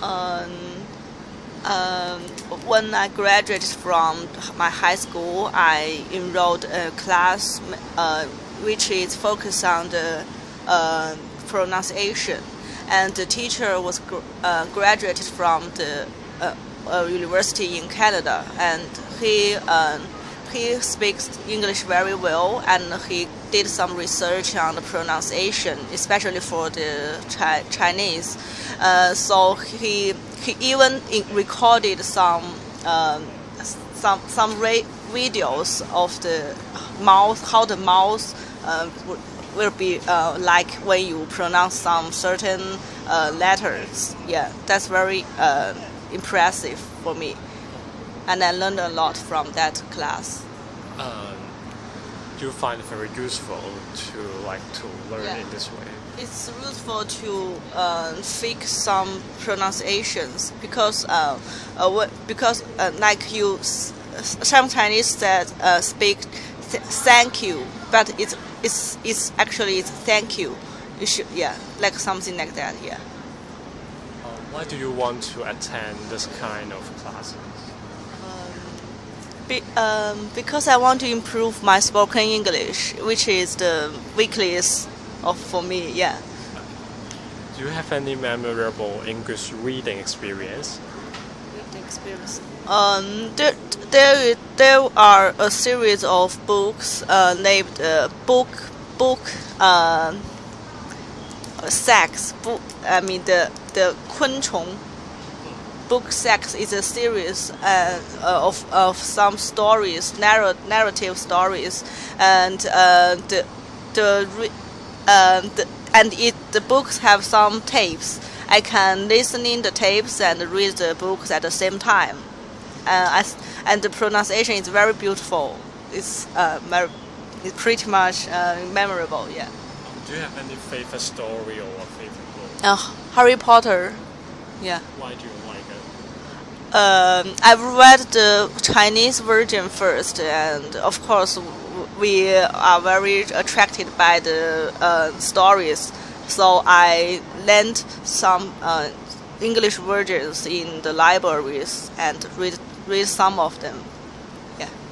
Um, um, when I graduated from my high school, I enrolled a class which is focused on the pronunciation, and the teacher was graduated from the university in Canada, and he speaks English very well, and he did some research on the pronunciation, especially for the Chinese. So he even recorded some videos of the mouth, how the mouth will be like when you pronounce some certain letters. Yeah, that's very impressive for me, and I learned a lot from that class. Um, do you find it very useful to learn Yeah. in this way? It's useful to fix some pronunciations because like some Chinese said speak thank you, but it's actually it's thank you. You should, yeah, like something like that. Yeah. Why do you want to attend this kind of classes? Because I want to improve my spoken English, which is the weakest for me. Yeah. Do you have any memorable English reading experience? Experience. There are a series of books named book sex book. I mean the 昆虫. Book Sex is a series of some stories, narrative stories, and the books have some tapes. I can listen in the tapes and read the books at the same time. And the pronunciation is very beautiful. It's pretty much memorable. Yeah. Do you have any favorite story or favorite book? Harry Potter. Yeah. Why do you like it? I've read the Chinese version first, and of course, we are very attracted by the stories. So I lent some English versions in the libraries and read some of them. Yeah.